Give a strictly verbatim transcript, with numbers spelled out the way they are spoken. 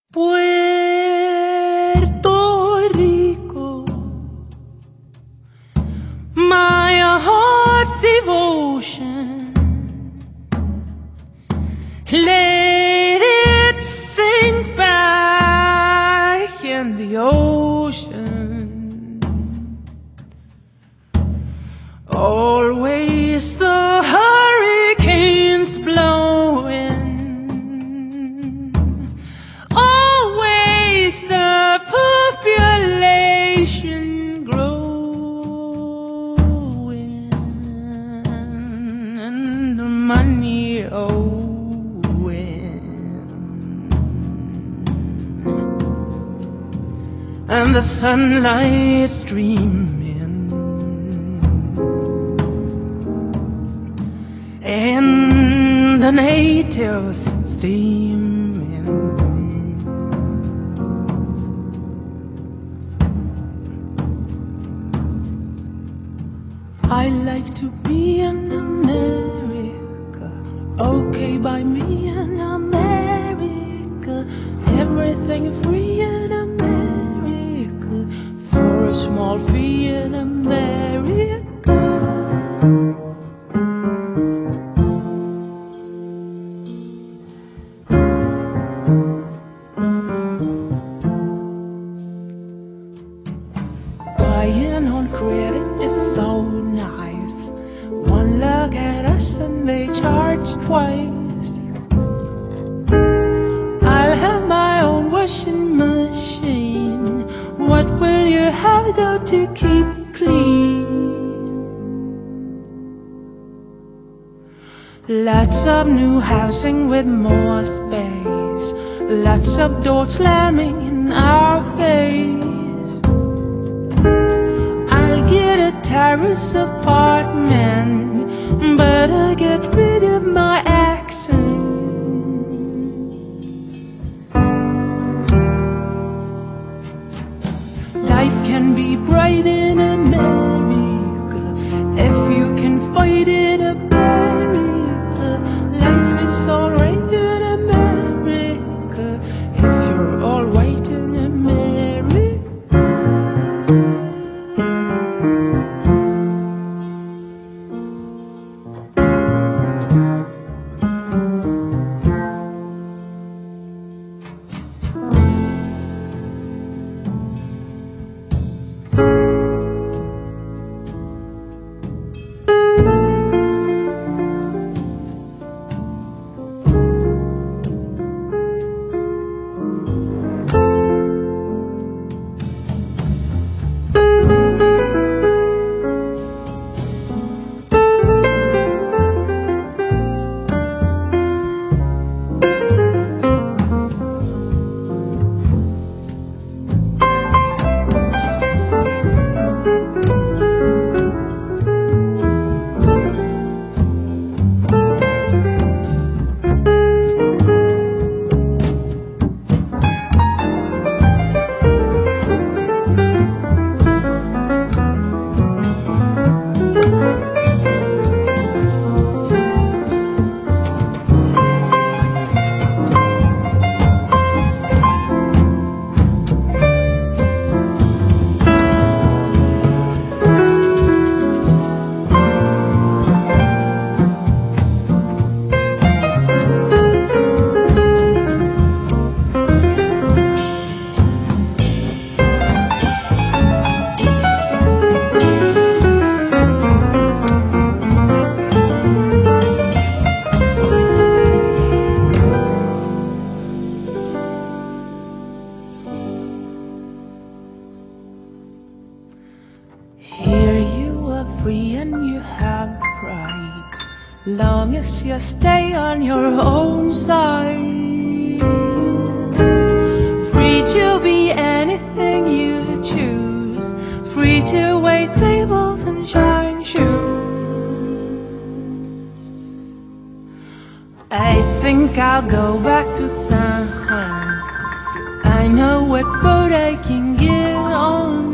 Puerto Rico, my heart's devotion, let it sink back in the ocean. Always the hurricanes blowing, always the population growing, and the money owing, and the sunlight streaming, and the natives steaming. I like to be in America, okay by me in America. Everything free in America, for a small fee in America. Buying on credit is so nice. One look at us and they charge twice. I'll have my own washing machine. What will you have though to keep clean? Lots of new housing with more space, lots of doors slamming in our face. Get a terrace apartment, but I get rid of my accent. Life can be bright in America if you can fight in America. Life is alright in America if you're all white in America. Here you are free and you have pride, long as you stay on your own side. Free to be anything you choose, free to wait tables and shine shoes. I think I'll go back to San Juan. I know what boat I can get on.